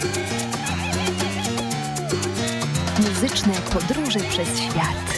Muzyczne podróże przez świat.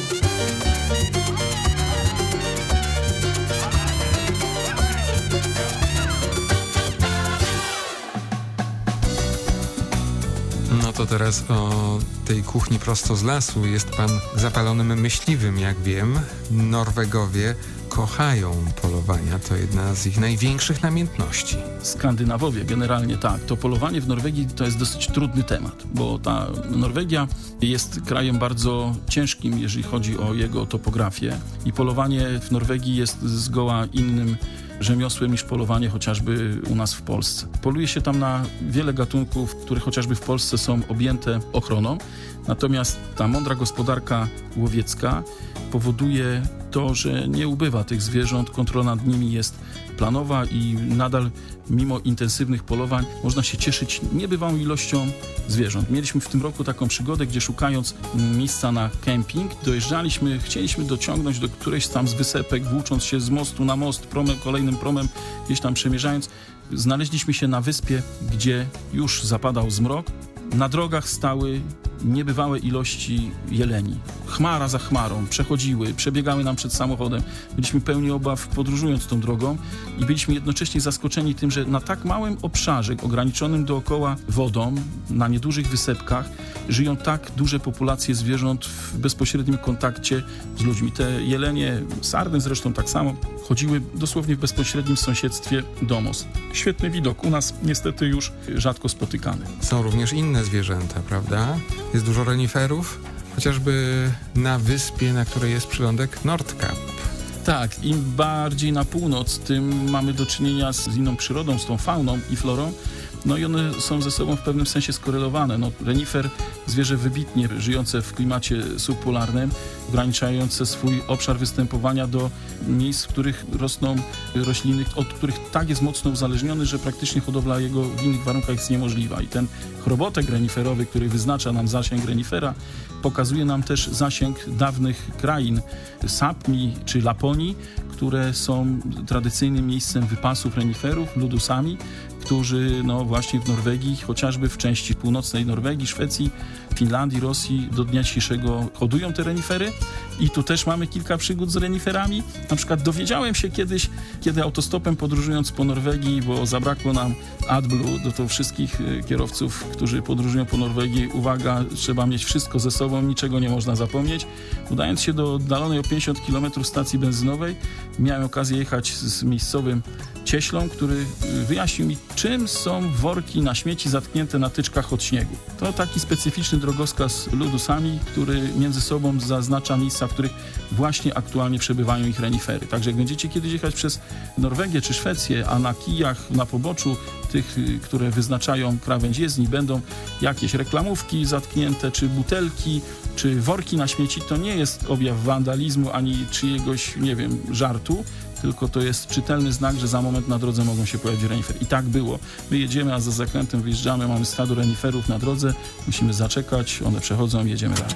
No to teraz o tej kuchni prosto z lasu. Jest pan zapalonym myśliwym, jak wiem. Norwegowie kochają polowania. To jedna z ich największych namiętności. Skandynawowie generalnie tak. To polowanie w Norwegii to jest dosyć trudny temat, bo ta Norwegia jest krajem bardzo ciężkim, jeżeli chodzi o jego topografię i polowanie w Norwegii jest zgoła innym rzemiosłem niż polowanie chociażby u nas w Polsce. Poluje się tam na wiele gatunków, które chociażby w Polsce są objęte ochroną, natomiast ta mądra gospodarka łowiecka powoduje to, że nie ubywa tych zwierząt, kontrola nad nimi jest planowa i nadal mimo intensywnych polowań można się cieszyć niebywałą ilością zwierząt. Mieliśmy w tym roku taką przygodę, gdzie szukając miejsca na kemping, chcieliśmy dociągnąć do którejś tam z wysepek, włócząc się z mostu na most, kolejnym promem, gdzieś tam przemierzając. Znaleźliśmy się na wyspie, gdzie już zapadał zmrok. Na drogach stały niebywałe ilości jeleni. Chmara za chmarą przebiegały nam przed samochodem. Byliśmy pełni obaw podróżując tą drogą i byliśmy jednocześnie zaskoczeni tym, że na tak małym obszarze, ograniczonym dookoła wodą, na niedużych wysepkach, żyją tak duże populacje zwierząt w bezpośrednim kontakcie z ludźmi. Te jelenie, sarny zresztą tak samo, chodziły dosłownie w bezpośrednim sąsiedztwie domostw. Świetny widok, u nas niestety już rzadko spotykany. Są również inne zwierzęta, prawda? Jest dużo reniferów, chociażby na wyspie, na której jest przylądek Nordkapp. Tak, im bardziej na północ, tym mamy do czynienia z inną przyrodą, z tą fauną i florą. No i one są ze sobą w pewnym sensie skorelowane. Renifer, zwierzę wybitnie żyjące w klimacie subpolarnym, ograniczające swój obszar występowania do miejsc, w których rosną rośliny, od których tak jest mocno uzależniony, że praktycznie hodowla jego w innych warunkach jest niemożliwa. I ten chrobotek reniferowy, który wyznacza nam zasięg renifera, pokazuje nam też zasięg dawnych krain Sapmi czy Laponii, które są tradycyjnym miejscem wypasów reniferów, ludusami, którzy właśnie w Norwegii, chociażby w części północnej Norwegii, Szwecji, Finlandii, Rosji do dnia dzisiejszego hodują te renifery i tu też mamy kilka przygód z reniferami. Na przykład dowiedziałem się kiedyś, kiedy autostopem podróżując po Norwegii, bo zabrakło nam AdBlue, do wszystkich kierowców, którzy podróżują po Norwegii, uwaga, trzeba mieć wszystko ze sobą, niczego nie można zapomnieć. Udając się do oddalonej o 50 km stacji benzynowej, miałem okazję jechać z miejscowym cieślą, który wyjaśnił mi, czym są worki na śmieci zatknięte na tyczkach od śniegu. To taki specyficzny drogowskaz ludusami, który między sobą zaznacza miejsca, w których właśnie aktualnie przebywają ich renifery. Także jak będziecie kiedyś jechać przez Norwegię czy Szwecję, a na kijach, na poboczu tych, które wyznaczają krawędź jezdni, będą jakieś reklamówki zatknięte, czy butelki, czy worki na śmieci, to nie jest objaw wandalizmu ani czyjegoś, żartu, tylko to jest czytelny znak, że za moment na drodze mogą się pojawić renifery. I tak było. My jedziemy, a za zakrętem wyjeżdżamy, mamy stado reniferów na drodze, musimy zaczekać, one przechodzą i jedziemy dalej.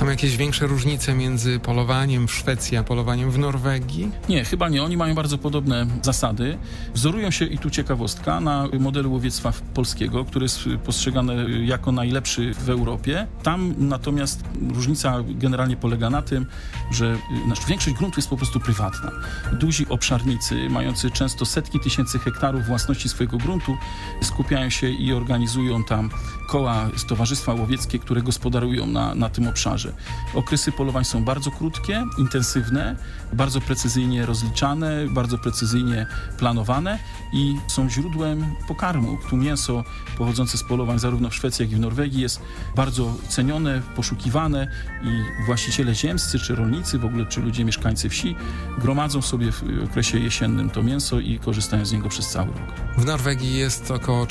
Są jakieś większe różnice między polowaniem w Szwecji a polowaniem w Norwegii? Nie, chyba nie. Oni mają bardzo podobne zasady. Wzorują się, i tu ciekawostka, na modelu łowiectwa polskiego, który jest postrzegany jako najlepszy w Europie. Tam natomiast różnica generalnie polega na tym, że większość gruntu jest po prostu prywatna. Duzi obszarnicy, mający często setki tysięcy hektarów własności swojego gruntu, skupiają się i organizują tam koła, towarzystwa łowieckie, które gospodarują na tym obszarze. Okresy polowań są bardzo krótkie, intensywne, bardzo precyzyjnie rozliczane, bardzo precyzyjnie planowane i są źródłem pokarmu. Tu mięso pochodzące z polowań zarówno w Szwecji, jak i w Norwegii jest bardzo cenione, poszukiwane i właściciele ziemscy, czy rolnicy, w ogóle czy ludzie mieszkańcy wsi gromadzą sobie w okresie jesiennym to mięso i korzystają z niego przez cały rok. W Norwegii jest około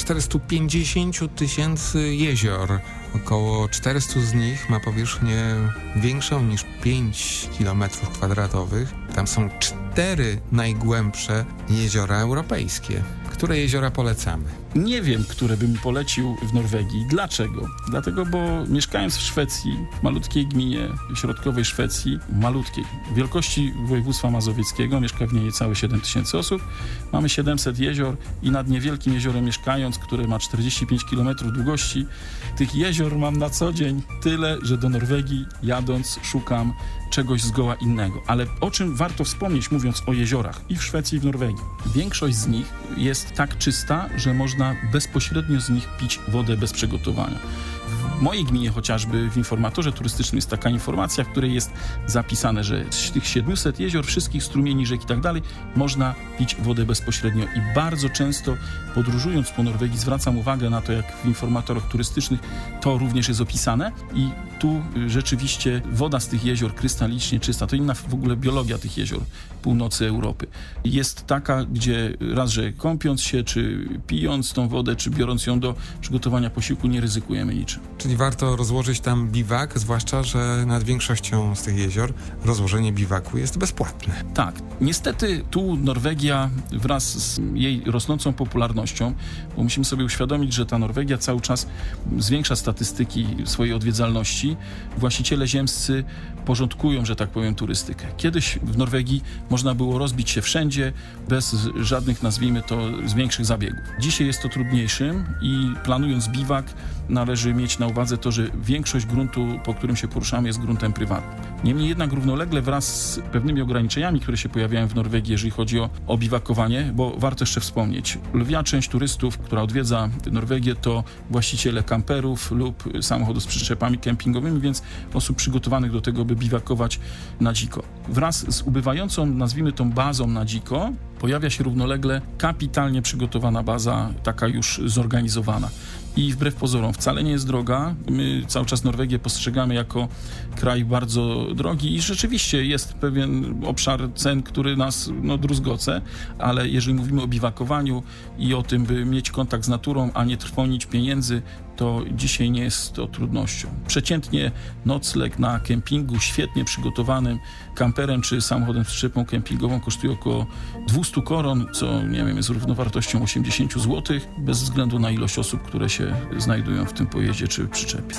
450 000 jezior. Około 400 z nich ma powierzchnię większą niż 5 km². Tam są 4 najgłębsze jeziora europejskie. Które jeziora polecamy? Nie wiem, które bym polecił w Norwegii. Dlaczego? Dlatego, bo mieszkając w Szwecji, w malutkiej gminie środkowej Szwecji, malutkiej, wielkości województwa mazowieckiego, mieszka w niej niecałe 7 000 osób, mamy 700 jezior i nad niewielkim jeziorem mieszkając, które ma 45 km długości, tych jezior mam na co dzień tyle, że do Norwegii jadąc szukam czegoś zgoła innego. Ale o czym warto wspomnieć, mówiąc o jeziorach i w Szwecji, i w Norwegii? Większość z nich jest tak czysta, że można bezpośrednio z nich pić wodę bez przygotowania. W mojej gminie chociażby w informatorze turystycznym jest taka informacja, w której jest zapisane, że z tych 700 jezior, wszystkich strumieni, rzek i tak dalej, można pić wodę bezpośrednio. I bardzo często podróżując po Norwegii zwracam uwagę na to, jak w informatorach turystycznych to również jest opisane i tu rzeczywiście woda z tych jezior krystalicznie czysta. To inna w ogóle biologia tych jezior północy Europy. Jest taka, gdzie raz, że kąpiąc się, czy pijąc tą wodę, czy biorąc ją do przygotowania posiłku, nie ryzykujemy niczym. Czyli warto rozłożyć tam biwak, zwłaszcza, że nad większością z tych jezior rozłożenie biwaku jest bezpłatne. Tak. Niestety tu Norwegia wraz z jej rosnącą popularnością, bo musimy sobie uświadomić, że ta Norwegia cały czas zwiększa statystyki swojej odwiedzalności. Właściciele ziemscy porządkują, że tak powiem, turystykę. Kiedyś w Norwegii można było rozbić się wszędzie bez żadnych, nazwijmy to, większych zabiegów. Dzisiaj jest to trudniejszym i planując biwak należy mieć na uwadze to, że większość gruntu, po którym się poruszamy, jest gruntem prywatnym. Niemniej jednak równolegle wraz z pewnymi ograniczeniami, które się pojawiają w Norwegii, jeżeli chodzi o biwakowanie, bo warto jeszcze wspomnieć, lwia część turystów, która odwiedza Norwegię, to właściciele kamperów lub samochodów z przyczepami kempingowymi, więc osób przygotowanych do tego, by biwakować na dziko. Wraz z ubywającą, nazwijmy tą bazą na dziko, pojawia się równolegle kapitalnie przygotowana baza, taka już zorganizowana. I wbrew pozorom wcale nie jest droga. My cały czas Norwegię postrzegamy jako kraj bardzo drogi i rzeczywiście jest pewien obszar cen, który nas druzgoce, ale jeżeli mówimy o biwakowaniu i o tym, by mieć kontakt z naturą, a nie trwonić pieniędzy, to dzisiaj nie jest to trudnością. Przeciętnie nocleg na kempingu świetnie przygotowanym kamperem czy samochodem z przyczepą kempingową kosztuje około 200 koron, co nie wiem, jest równowartością 80 zł, bez względu na ilość osób, które się znajdują w tym pojeździe czy przyczepie.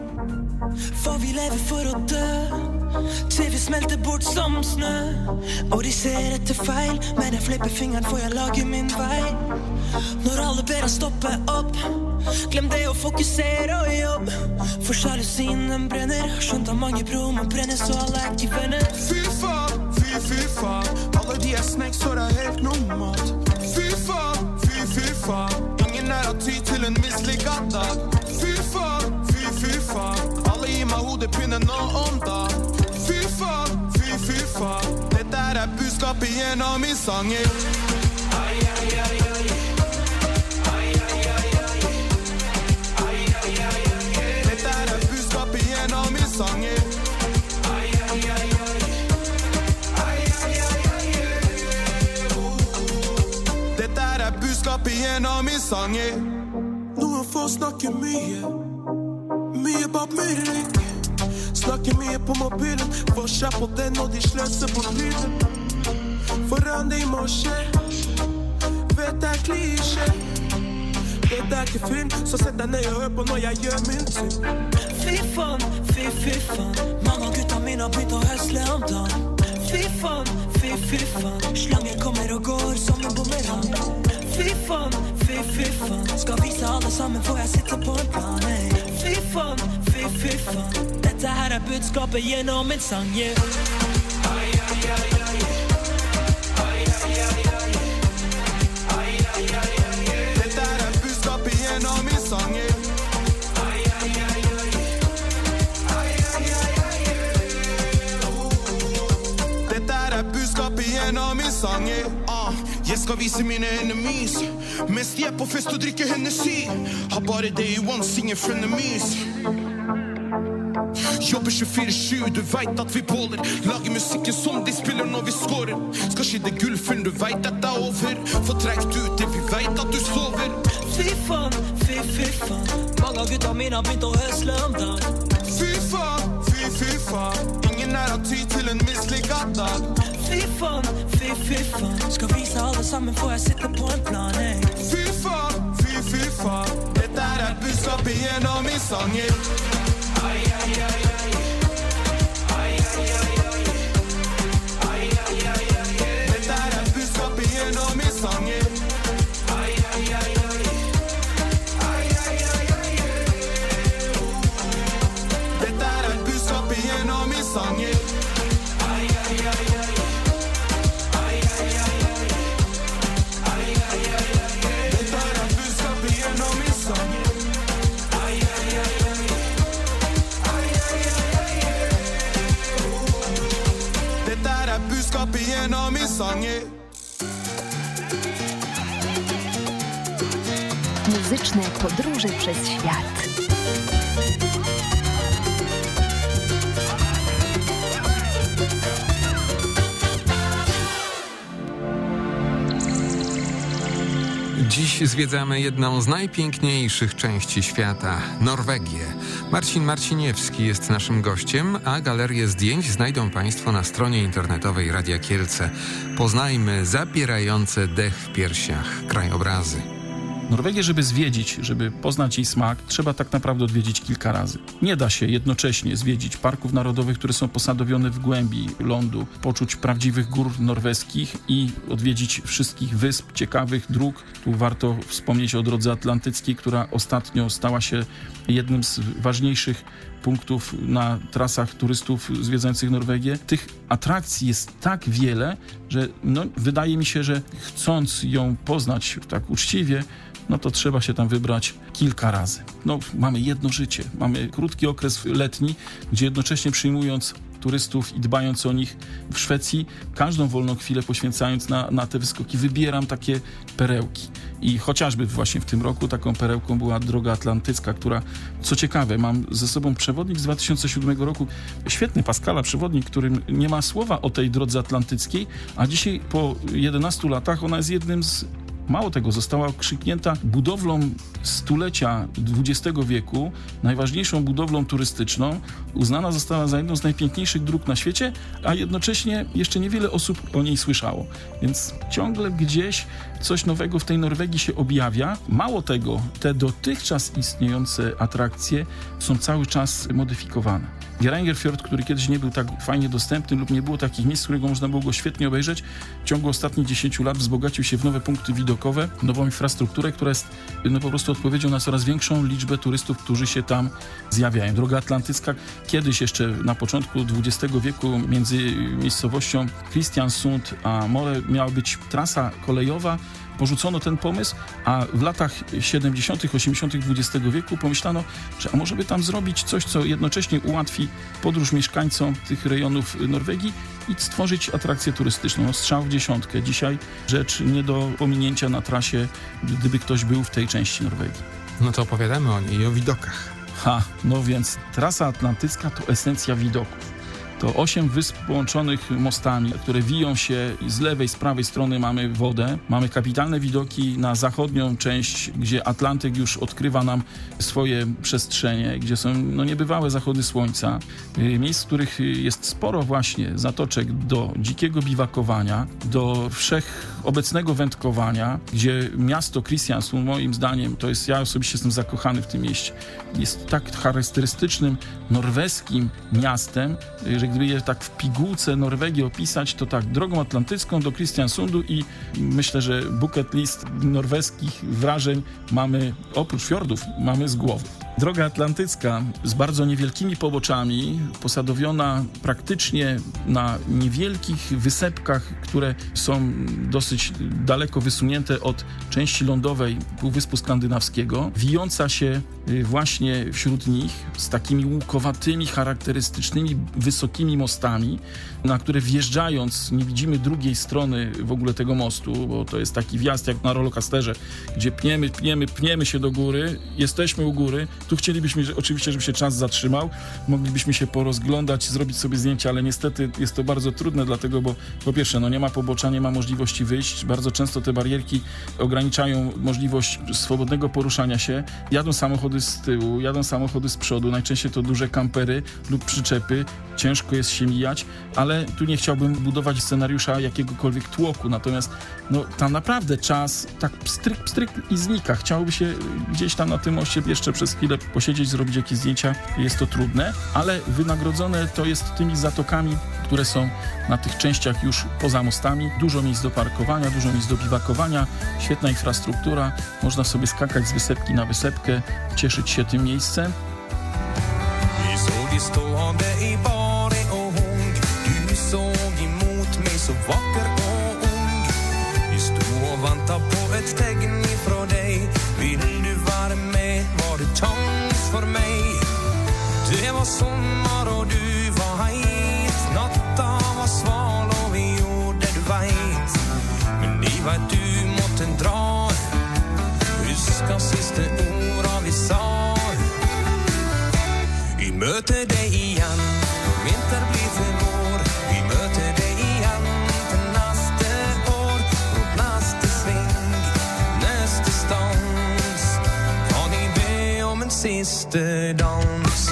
For vi lever for å dø til vi smelter bort som snø. Og de ser etter feil, men jeg flipper fingeren for jeg lager min vei. Når alle ber deg stoppe opp, glem det å fokusere og jobb. For sjalusien den brenner, skjønt av mange bro, men brenner så alle er ikke venner. Fy faen, alle de er snakes så det er helt normalt. Fy faen, ingen er av ty til en mislykket dag. Fy faen, alle gir meg hodepine nå om dag. Fy faen, dette er budskapet gjennom i sanger. Ai, ai, ai, ai. Ai, ai, ai, ai. Ai, ai, ai, ai. Dette er budskapet gjennom i sanger. Ai, ai, ai, ai. Ai, ai, ai, ai. Dette er budskapet gjennom i sanger. Noen får snakke mye bak muren. Snakker mye på mobilen, får seg på den og de sløser på lyden. Forandring må skje, vet det er klisjé. Det det er ikke film, så sett deg ned og hør på når jeg gjør min ting. Fy faen, fy faen, mange av gutta mine har begynt å høsle om dagen. Fy faen, fy faen, slangen kommer og går som en bumerang. Fy faen, skal vise alle sammen for jeg sitter på en plan. Hey. Fy faen, dette her er budskapet gjennom en sang, yeah. Dette her er budskapet gjennom en sang, yeah. Dette her er budskapet gjennom en sang, yeah. Jeg skal vise mine enemies mens de er på fest og drikker Hennessy. Har bare day one, ingen frenemies. Jobber 24/7, du vet at vi båler. Lager musikken som de spiller når vi scorer. Skal skjedde gull før du vet at det er over. Få trekt ut det vi vet at du sover. Fy faen, mange av gutta mine har begynt å høsle om dagen. Fy faen, ingen er av tid til en mislykket dag. Fy faen, skal vise alle sammen for jeg sitter på en plan, hey. Fy faen, dette er budskapet gjennom min sang, yeah. Dette er budskapet gjennom min sang, yeah. Dette er budskapet gjennom min sang, yeah. Gjennom min sang, yeah. Muzyczne podróże przez świat. Dziś zwiedzamy jedną z najpiękniejszych części świata – Norwegię. Marcin Marciniewski jest naszym gościem, a galerię zdjęć znajdą Państwo na stronie internetowej Radia Kielce. Poznajmy zapierające dech w piersiach krajobrazy. Norwegię, żeby zwiedzić, żeby poznać jej smak, trzeba tak naprawdę odwiedzić kilka razy. Nie da się jednocześnie zwiedzić parków narodowych, które są posadowione w głębi lądu, poczuć prawdziwych gór norweskich i odwiedzić wszystkich wysp, ciekawych dróg. Tu warto wspomnieć o drodze atlantyckiej, która ostatnio stała się jednym z ważniejszych punktów na trasach turystów zwiedzających Norwegię. Tych atrakcji jest tak wiele, że wydaje mi się, że chcąc ją poznać tak uczciwie, to trzeba się tam wybrać kilka razy. Mamy jedno życie, mamy krótki okres letni, gdzie jednocześnie przyjmując turystów i dbając o nich w Szwecji, każdą wolną chwilę poświęcając na te wyskoki, wybieram takie perełki. I chociażby właśnie w tym roku taką perełką była droga atlantycka, która, co ciekawe, mam ze sobą przewodnik z 2007 roku, świetny Pascala przewodnik, którym nie ma słowa o tej drodze atlantyckiej, a dzisiaj po 11 latach ona jest jednym z Mało tego, została okrzyknięta budowlą stulecia XX wieku, najważniejszą budowlą turystyczną. Uznana została za jedną z najpiękniejszych dróg na świecie, a jednocześnie jeszcze niewiele osób o niej słyszało. Więc ciągle gdzieś coś nowego w tej Norwegii się objawia. Mało tego, te dotychczas istniejące atrakcje są cały czas modyfikowane. Geirangerfjord, który kiedyś nie był tak fajnie dostępny lub nie było takich miejsc, z którego można było go świetnie obejrzeć, w ciągu ostatnich 10 lat wzbogacił się w nowe punkty widokowe, nową infrastrukturę, która jest po prostu odpowiedzią na coraz większą liczbę turystów, którzy się tam zjawiają. Droga atlantycka kiedyś jeszcze na początku XX wieku między miejscowością Kristiansund a More miała być trasa kolejowa. Porzucono ten pomysł, a w latach 70., 80. XX wieku pomyślano, że a może by tam zrobić coś, co jednocześnie ułatwi podróż mieszkańcom tych rejonów Norwegii i stworzyć atrakcję turystyczną. Strzał w dziesiątkę. Dzisiaj rzecz nie do pominięcia na trasie, gdyby ktoś był w tej części Norwegii. No to opowiadamy o niej i o widokach. No więc trasa atlantycka to esencja widoków. To 8 wysp połączonych mostami, które wiją się i z lewej, z prawej strony mamy wodę. Mamy kapitalne widoki na zachodnią część, gdzie Atlantyk już odkrywa nam swoje przestrzenie, gdzie są niebywałe zachody słońca. Miejsc, w których jest sporo właśnie zatoczek do dzikiego biwakowania, do wszechobecnego wędkowania, gdzie miasto Kristiansund, moim zdaniem, to jest, ja osobiście jestem zakochany w tym mieście, jest tak charakterystycznym norweskim miastem, że gdyby je tak w pigułce Norwegii opisać, to tak, drogą atlantycką do Kristiansundu i myślę, że bucket list norweskich wrażeń mamy, oprócz fiordów, mamy z głowy. Droga atlantycka z bardzo niewielkimi poboczami, posadowiona praktycznie na niewielkich wysepkach, które są dosyć daleko wysunięte od części lądowej Półwyspu Skandynawskiego, wijąca się właśnie wśród nich z takimi łukowatymi, charakterystycznymi, wysokimi mostami, na które wjeżdżając nie widzimy drugiej strony w ogóle tego mostu, bo to jest taki wjazd jak na rollercoasterze, gdzie pniemy się do góry, jesteśmy u góry. Tu chcielibyśmy oczywiście, żeby się czas zatrzymał, moglibyśmy się porozglądać, zrobić sobie zdjęcia, ale niestety jest to bardzo trudne, dlatego, bo po pierwsze, nie ma pobocza, nie ma możliwości wyjść, bardzo często te barierki ograniczają możliwość swobodnego poruszania się. Jadą samochody z tyłu, jadą samochody z przodu, najczęściej to duże kampery lub przyczepy, ciężko jest się mijać, ale tu nie chciałbym budować scenariusza jakiegokolwiek tłoku, natomiast tam naprawdę czas tak pstryk i znika. Chciałoby się gdzieś tam na tym moście jeszcze przez chwilę posiedzieć, zrobić jakieś zdjęcia, jest to trudne, ale wynagrodzone to jest tymi zatokami, które są na tych częściach już poza mostami. Dużo miejsc do parkowania, dużo miejsc do biwakowania, świetna infrastruktura, można sobie skakać z wysepki na wysepkę, cieszyć się tym miejscem. Vänta på ett tegn ifrån dig. Vill du vara med? Var det chans för mig? Det var sommar och du var het. Natta var sval och vi gjorde du vet. Men ni vet du måtte dra. Huska sista ord vi sa. Vi möter dig igen. Vinter blir för vår. Vi möter dig igen. Till nästa år. Från nästa sving. Nästa stans. Kan ni be om en sista dans?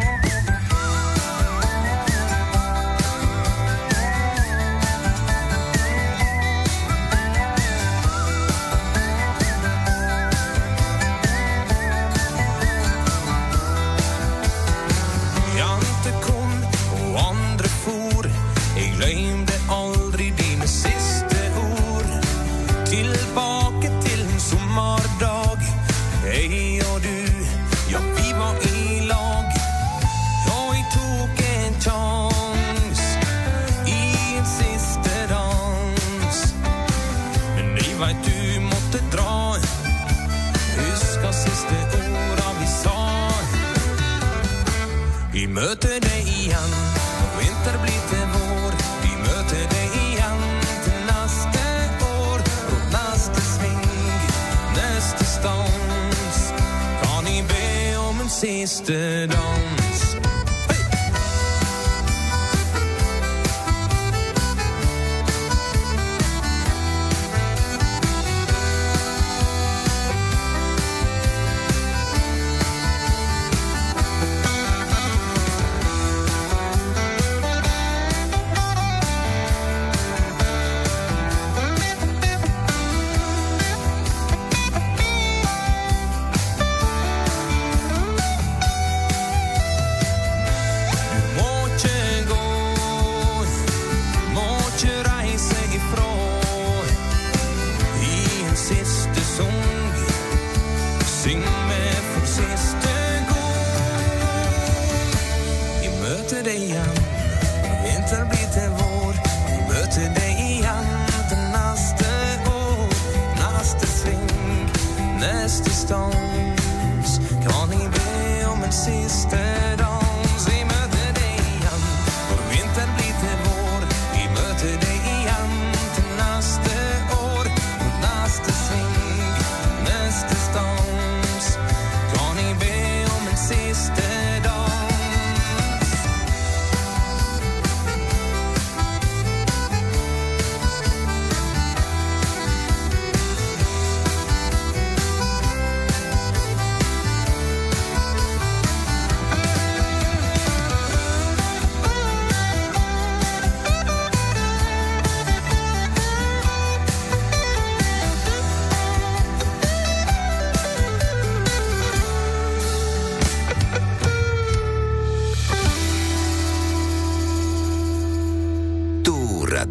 Vi möter dig igen, vinter blir till vår. Vi möter dig igen till nästa år. Runt nästa sving, nästa stans. Kan ni be om en sista dans?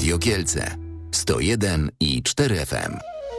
Radio Kielce 101,4 FM.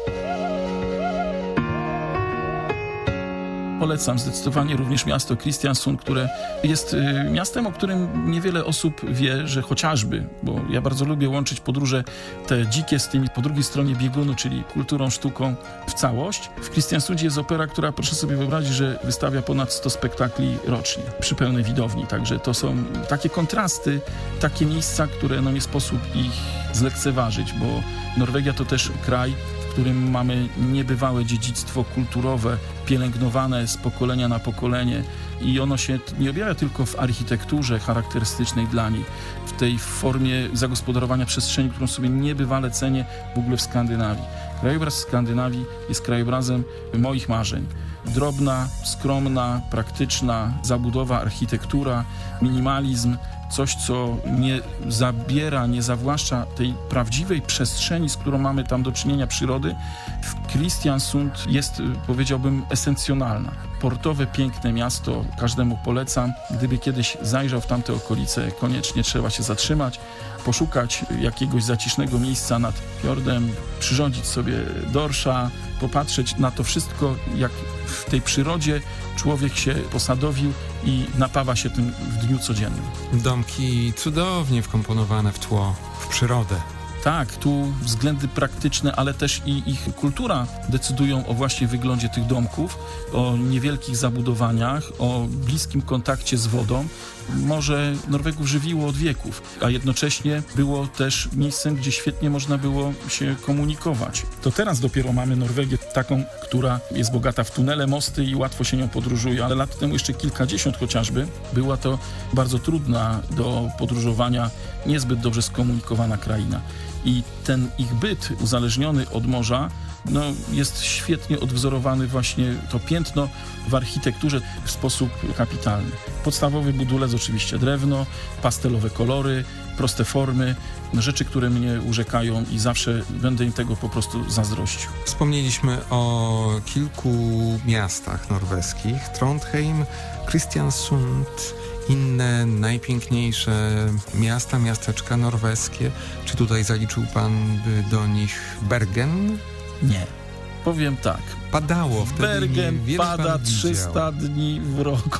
Polecam zdecydowanie również miasto Kristiansund, które jest miastem, o którym niewiele osób wie, że chociażby, bo ja bardzo lubię łączyć podróże te dzikie z tymi po drugiej stronie biegunu, czyli kulturą, sztuką w całość. W Kristiansundzie jest opera, która, proszę sobie wyobrazić, że wystawia ponad 100 spektakli rocznie przy pełnej widowni, także to są takie kontrasty, takie miejsca, które nie sposób ich zlekceważyć, bo Norwegia to też kraj, w którym mamy niebywałe dziedzictwo kulturowe, pielęgnowane z pokolenia na pokolenie i ono się nie objawia tylko w architekturze charakterystycznej dla niej, w tej formie zagospodarowania przestrzeni, którą sobie niebywale cenię w ogóle w Skandynawii. Krajobraz Skandynawii jest krajobrazem moich marzeń. Drobna, skromna, praktyczna zabudowa, architektura, minimalizm, coś, co nie zabiera, nie zawłaszcza tej prawdziwej przestrzeni, z którą mamy tam do czynienia przyrody, w Kristiansund jest, powiedziałbym, esencjonalna. Portowe, piękne miasto, każdemu polecam. Gdyby kiedyś zajrzał w tamte okolice, koniecznie trzeba się zatrzymać, poszukać jakiegoś zacisznego miejsca nad fiordem, przyrządzić sobie dorsza, popatrzeć na to wszystko, jak w tej przyrodzie człowiek się posadowił i napawa się tym w dniu codziennym. Domki cudownie wkomponowane w tło, w przyrodę. Tak, tu względy praktyczne, ale też i ich kultura decydują o właśnie wyglądzie tych domków, o niewielkich zabudowaniach, o bliskim kontakcie z wodą. Morze Norwegów żywiło od wieków, a jednocześnie było też miejscem, gdzie świetnie można było się komunikować. To teraz dopiero mamy Norwegię taką, która jest bogata w tunele, mosty i łatwo się nią podróżuje, ale lat temu jeszcze kilkadziesiąt chociażby była to bardzo trudna do podróżowania, niezbyt dobrze skomunikowana kraina. I ten ich byt uzależniony od morza jest świetnie odwzorowany właśnie to piętno w architekturze w sposób kapitalny. Podstawowy budulec oczywiście drewno, pastelowe kolory, proste formy, rzeczy, które mnie urzekają i zawsze będę im tego po prostu zazdrościł. Wspomnieliśmy o kilku miastach norweskich. Trondheim, Kristiansund, inne najpiękniejsze miasta, miasteczka norweskie. Czy tutaj zaliczył pan do nich Bergen? Nie. Powiem tak. Padało wtedy. Bergen pada 300 dni w roku.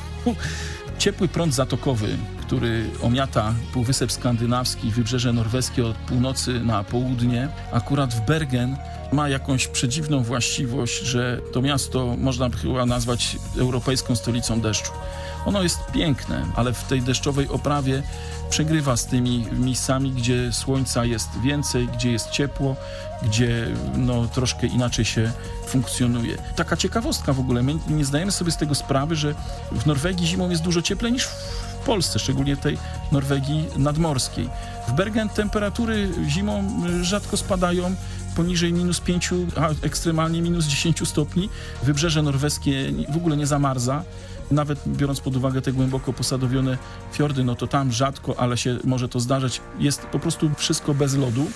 Ciepły prąd zatokowy, który omiata Półwysep Skandynawski, wybrzeże norweskie od północy na południe, akurat w Bergen ma jakąś przedziwną właściwość, że to miasto można by chyba nazwać europejską stolicą deszczu. Ono jest piękne, ale w tej deszczowej oprawie przegrywa z tymi miejscami, gdzie słońca jest więcej, gdzie jest ciepło, gdzie troszkę inaczej się funkcjonuje. Taka ciekawostka w ogóle, my nie zdajemy sobie z tego sprawy, że w Norwegii zimą jest dużo cieplej niż w Polsce, szczególnie tej Norwegii nadmorskiej. W Bergen temperatury zimą rzadko spadają poniżej -5, a ekstremalnie -10 stopni. Wybrzeże norweskie w ogóle nie zamarza. Nawet biorąc pod uwagę te głęboko posadowione fiordy, to tam rzadko, ale się może to zdarzać. Jest po prostu wszystko bez lodu.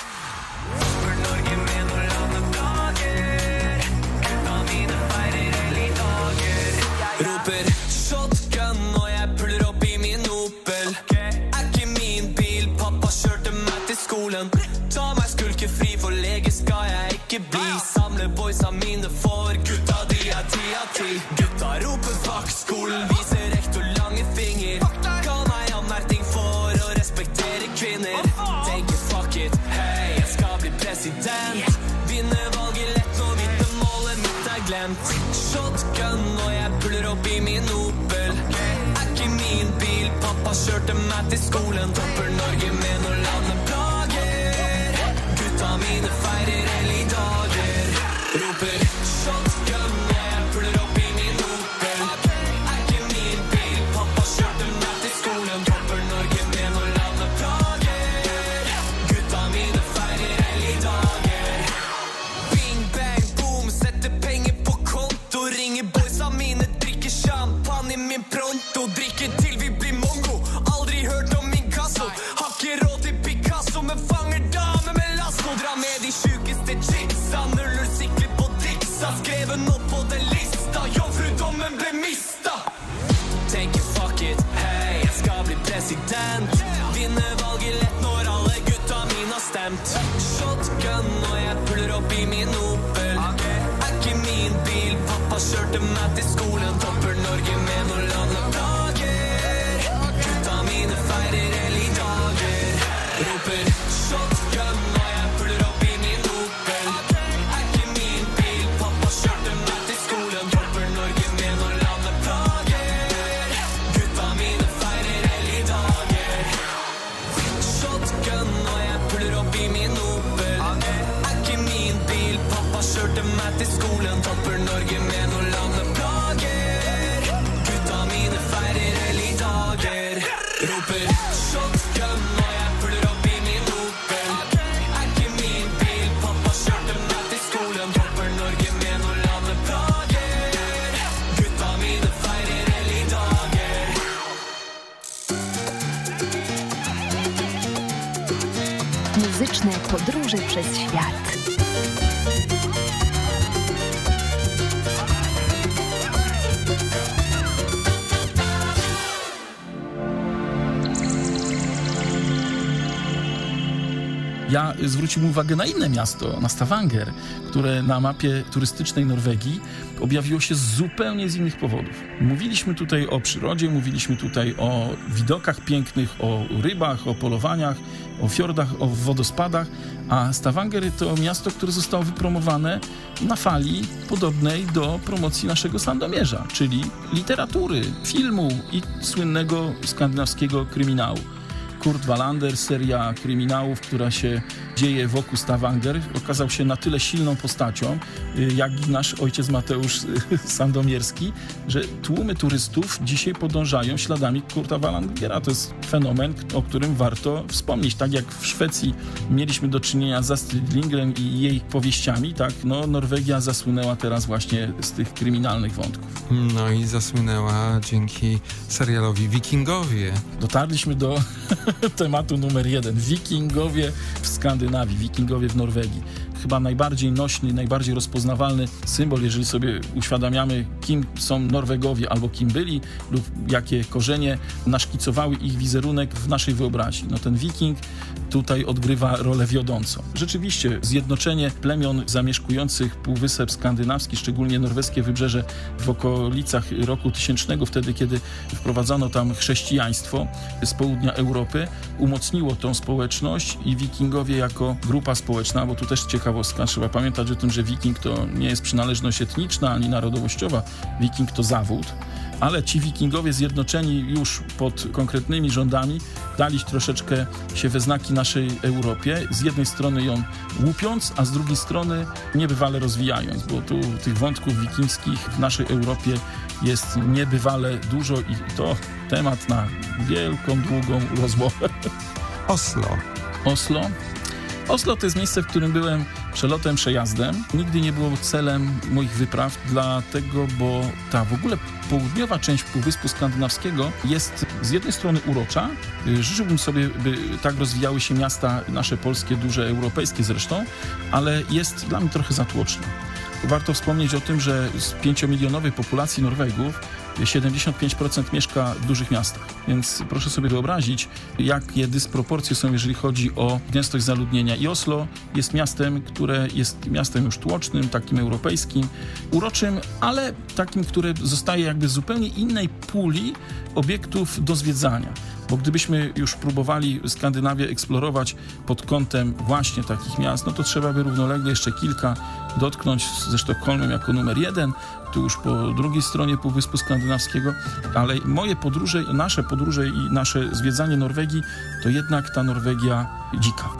Shotgun og jeg puller opp i min Opel. Er ikke min bil, pappa kjørte meg til skolen. Topper Norge med noen landeplager. Gutta mine feirer helligdager. Roper shotgun og jeg puller opp i min Opel. Er ikke min bil, pappa kjørte meg til skolen. Topper Norge med noen landeplager. Gutta mine feirer helligdager. Bing, bang, boom, setter penger på konto. Ringer boysa mine, drikker champagne i min pronto. Drikker til vi blir mongo. Aldri hørt om inkasso. Har ikke råd til Picasso, men fanger dame med lasso. Dra med de sjukeste chicsa. Nuller sikler på Dixa. Skrevet noe til skolen, topper Norge med noen landeplager. Gutta mine feirer helligdager. Roper shotgun og jeg puller opp i min Opel. Er ikke min bil, pappa kjørte meg til skolen, topper Norge med noen landeplager. Gutta mine feirer helligdager. Shotgun og jeg puller opp i min Opel. Er ikke min bil, pappa kjørte meg til skolen, topper Norge med noen landeplager. Gutta mine feirer helligdager. Roper shotgun og jeg puller opp i min Opel. Er ikke min bil, pappa kjørte meg til skolen, topper Norge med noen landeplager. Gutta mine feirer helligdager. Muzyczne podróże przez świat. Ja zwróciłbym uwagę na inne miasto, na Stavanger, które na mapie turystycznej Norwegii objawiło się zupełnie z innych powodów. Mówiliśmy tutaj o przyrodzie, mówiliśmy tutaj o widokach pięknych, o rybach, o polowaniach, o fiordach, o wodospadach, a Stavanger to miasto, które zostało wypromowane na fali podobnej do promocji naszego Sandomierza, czyli literatury, filmu i słynnego skandynawskiego kryminału. Kurt Wallander, seria kryminałów, która się dzieje wokół Stavanger, okazał się na tyle silną postacią, jak i nasz ojciec Mateusz Sandomierski, że tłumy turystów dzisiaj podążają śladami Kurta Wallandera. To jest fenomen, o którym warto wspomnieć. Tak jak w Szwecji mieliśmy do czynienia z Astrid Lindgren i jej powieściami, tak, no Norwegia zasłynęła teraz właśnie z tych kryminalnych wątków. No i zasłynęła dzięki serialowi Wikingowie. Dotarliśmy do tematu numer 1. Wikingowie w Skandynawii, wikingowie w Norwegii. Chyba najbardziej nośny, najbardziej rozpoznawalny symbol, jeżeli sobie uświadamiamy, kim są Norwegowie albo kim byli lub jakie korzenie naszkicowały ich wizerunek w naszej wyobraźni. No ten wiking tutaj odgrywa rolę wiodącą. Rzeczywiście zjednoczenie plemion zamieszkujących Półwysep Skandynawski, szczególnie norweskie wybrzeże w okolicach roku 1000, wtedy kiedy wprowadzono tam chrześcijaństwo z południa Europy, umocniło tą społeczność i wikingowie jako grupa społeczna, bo tu też ciekawostka, trzeba pamiętać o tym, że wiking to nie jest przynależność etniczna ani narodowościowa, wiking to zawód, ale ci wikingowie zjednoczeni już pod konkretnymi rządami dali troszeczkę się we znaki naszej Europie, z jednej strony ją łupiąc, a z drugiej strony niebywale rozwijając, bo tu tych wątków wikingskich w naszej Europie jest niebywale dużo i to temat na wielką, długą rozmowę. Oslo to jest miejsce, w którym byłem przelotem, przejazdem. Nigdy nie było celem moich wypraw, dlatego, bo ta w ogóle południowa część Półwyspu Skandynawskiego jest z jednej strony urocza. Życzyłbym sobie, by tak rozwijały się miasta nasze polskie, duże, europejskie zresztą, ale jest dla mnie trochę zatłoczna. Warto wspomnieć o tym, że z 5-milionowej populacji Norwegów 75% mieszka w dużych miastach. Więc proszę sobie wyobrazić, jakie dysproporcje są, jeżeli chodzi o gęstość zaludnienia. I Oslo jest miastem, które jest miastem już tłocznym, takim europejskim, uroczym, ale takim, które zostaje jakby z zupełnie innej puli obiektów do zwiedzania. Bo gdybyśmy już próbowali Skandynawię eksplorować pod kątem właśnie takich miast, no to trzeba by równolegle jeszcze kilka dotknąć ze Sztokholmem jako numer 1, tu już po drugiej stronie Półwyspu Skandynawskiego, ale moje podróże, nasze podróże i nasze zwiedzanie Norwegii to jednak ta Norwegia dzika.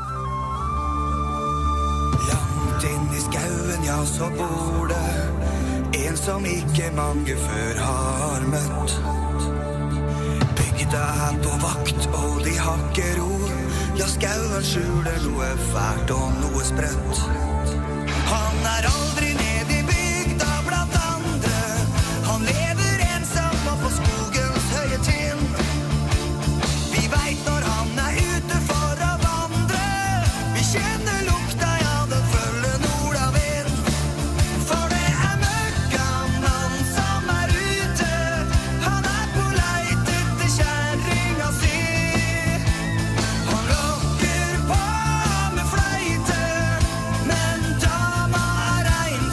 Langt inn i skauen, ja, så bor det en som ikke mange før har møtt. Bygda er på vakt, og de har ikke ro. Ja, skauen skjuler noe fælt og noe sprøtt. Han er aldri ned i bygda blant andre. Han lever ensom og på skogens høye tinn. Vi vet når han er ute for å vandre. Vi kjenner lukta, ja, den følger nordavind. For det er møkkamann som er ute. Han er på leit etter kjerringa si. Han lokker på med fløyte, men dama er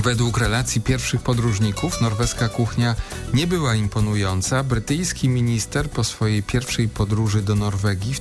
Według relacji pierwszych podróżników norweska kuchnia nie była imponująca. Brytyjski minister po swojej pierwszej podróży do Norwegii w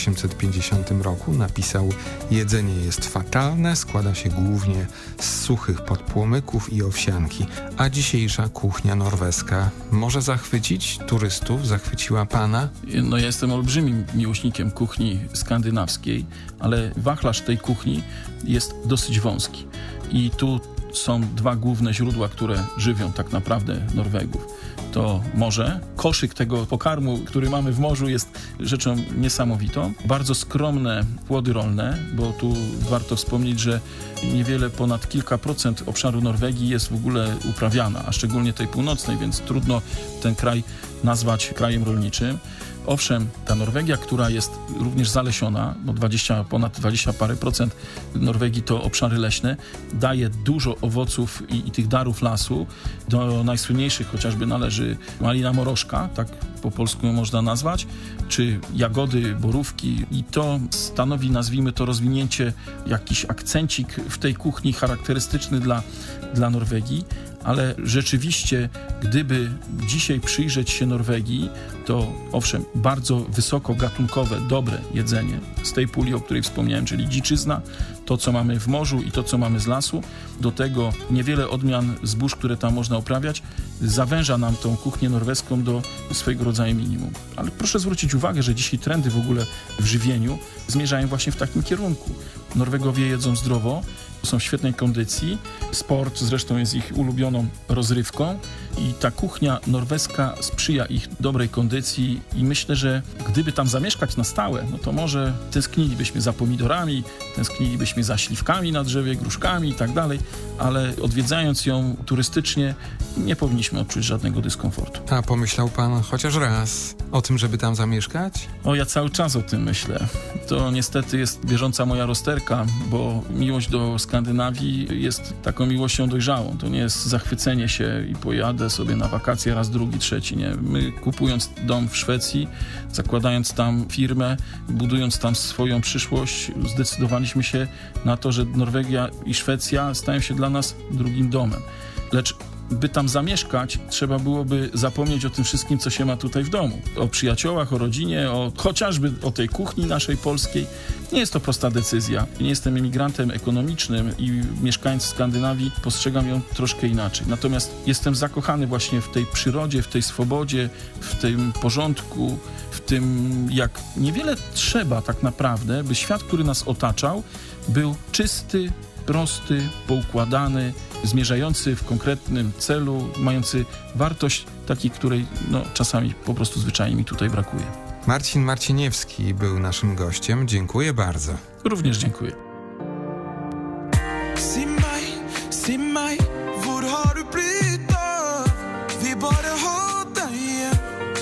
1850 roku napisał: jedzenie jest fatalne, składa się głównie z suchych podpłomyków i owsianki. A dzisiejsza kuchnia norweska może zachwycić turystów? Zachwyciła pana? No ja jestem olbrzymim miłośnikiem kuchni skandynawskiej, ale wachlarz tej kuchni jest dosyć wąski. I tu są dwa główne źródła, które żywią tak naprawdę Norwegów. To morze. Koszyk tego pokarmu, który mamy w morzu, jest rzeczą niesamowitą. Bardzo skromne płody rolne, bo tu warto wspomnieć, że niewiele ponad kilka procent obszaru Norwegii jest w ogóle uprawiana, a szczególnie tej północnej, więc trudno ten kraj nazwać krajem rolniczym. Owszem, ta Norwegia, która jest również zalesiona, bo ponad 20 parę procent Norwegii to obszary leśne, daje dużo owoców i tych darów lasu. Do najsłynniejszych chociażby należy malina morożka, tak po polsku można nazwać, czy jagody, borówki, i to stanowi, nazwijmy to, rozwinięcie, jakiś akcencik w tej kuchni charakterystyczny dla Norwegii. Ale rzeczywiście, gdyby dzisiaj przyjrzeć się Norwegii, to owszem, bardzo wysoko gatunkowe, dobre jedzenie z tej puli, o której wspomniałem, czyli dziczyzna, to co mamy w morzu i to co mamy z lasu, do tego niewiele odmian zbóż, które tam można uprawiać, zawęża nam tą kuchnię norweską do swojego rodzaju minimum. Ale proszę zwrócić uwagę, że dzisiaj trendy w ogóle w żywieniu zmierzają właśnie w takim kierunku. Norwegowie jedzą zdrowo, są w świetnej kondycji. Sport zresztą jest ich ulubioną rozrywką i ta kuchnia norweska sprzyja ich dobrej kondycji i myślę, że gdyby tam zamieszkać na stałe, no to może tęsknilibyśmy za pomidorami, tęsknilibyśmy za śliwkami na drzewie, gruszkami i tak dalej, ale odwiedzając ją turystycznie nie powinniśmy odczuć żadnego dyskomfortu. A pomyślał pan chociaż raz o tym, żeby tam zamieszkać? Ja cały czas o tym myślę. To niestety jest bieżąca moja rozterka, bo miłość do Skandynawii jest taką miłością dojrzałą. To nie jest zachwycenie się i pojadę sobie na wakacje raz, drugi, trzeci, nie. My kupując dom w Szwecji, zakładając tam firmę, budując tam swoją przyszłość, zdecydowaliśmy się na to, że Norwegia i Szwecja stają się dla nas drugim domem. Lecz by tam zamieszkać, trzeba byłoby zapomnieć o tym wszystkim, co się ma tutaj w domu. O przyjaciołach, o rodzinie, chociażby o tej kuchni naszej polskiej. Nie jest to prosta decyzja. Nie jestem emigrantem ekonomicznym i mieszkając w Skandynawii postrzegam ją troszkę inaczej. Natomiast jestem zakochany właśnie w tej przyrodzie, w tej swobodzie, w tym porządku, w tym, jak niewiele trzeba tak naprawdę, by świat, który nas otaczał, był czysty, prosty, poukładany, zmierzający w konkretnym celu, mający wartość takiej, której czasami po prostu zwyczajnie mi tutaj brakuje. Marcin Marciniewski był naszym gościem. Dziękuję bardzo. Również dziękuję. Sig mig, hvor har du blitt av? Vi bare hater igjen.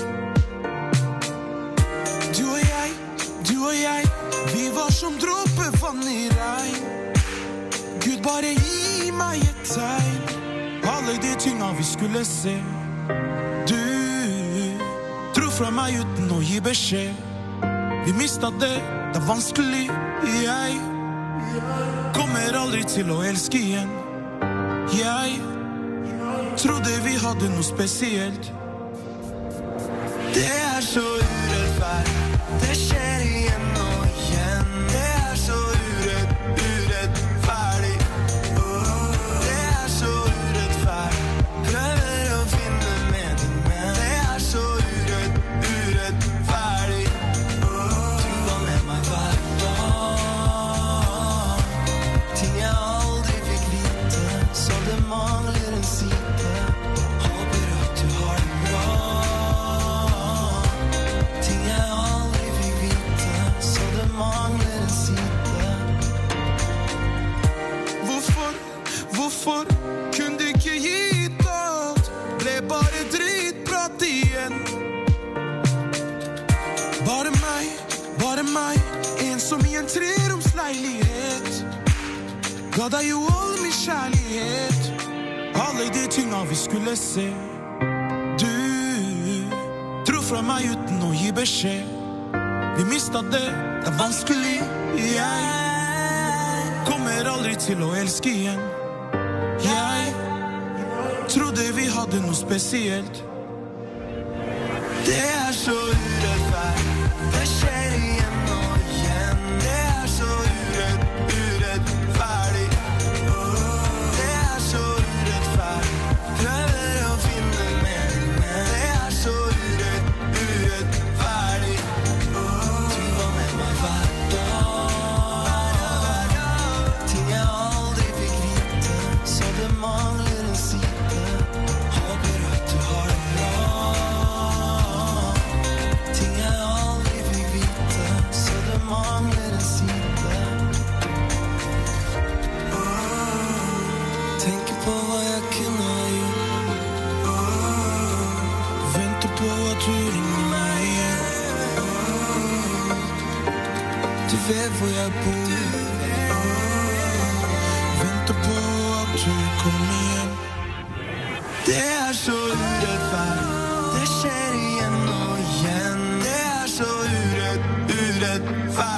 Du og jeg, vi var som dråper vann i regn. Gud, bare gi meg et tegn. Alle de tinga vi skulle se. Du dro fra meg uten å gi beskjed. Vi mistet det er vanskelig. Jeg kommer aldri til å elske igjen. Jeg trodde vi hadde noe spesielt. Det er så urettferdig. Det skjer igjen og igjen. Det er så urettferdig. Det er så urettferdig. Prøver å finne mening, men det er så urettferdig. Du var med meg hver dag. Ting jeg aldri fikk vite, så det mangler en side. Håper at du har det bra. Ting jeg aldri fikk vite, så det mangler en side. Hvorfor kunne du ikke gitt alt? Ble bare dritprat igjen. Bare meg, ensom i en treromsleilighet. Ga deg jo all min kjærlighet. Alle de tinga vi skulle se. Du dro fra meg uten å gi beskjed. Vi mistet det er vanskelig. Jeg kommer aldri til å elske igjen. Jeg Trodde vi hadde noe spesielt. Det er så urettferdig. Det skjer igjen og igjen. Det er så urettferdig. Det er så urettferdig. Prøver å finne mening, men det er så urettferdig. Du var med meg hver dag. Ting jeg aldri fikk vite, så det mangler en side. Håper at du har det bra. Ting jeg aldri fikk vite, så det mangler en side. Tenker på hva jeg kunne ha gjort. Venter på at du ringer meg igjen. Du vet hvor jeg bor. Venter på at du kommer hjem. Det er så urettferdig. Det skjer igjen og igjen. Det er så urettferdig.